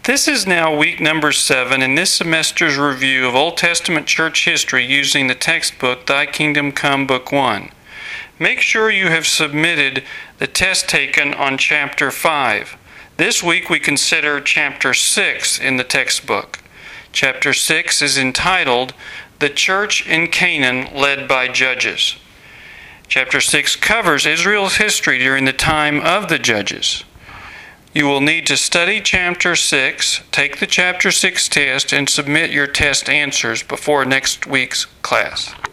This is now week number 7 in this semester's review of Old Testament church history using the textbook Thy Kingdom Come, Book 1. Make sure you have submitted the test taken on Chapter 5. This week we consider Chapter 6 in the textbook. Chapter 6 is entitled, The Church in Canaan Led by Judges. Chapter 6 covers Israel's history during the time of the Judges. You will need to study Chapter 6, take the Chapter 6 test, and submit your test answers before next week's class.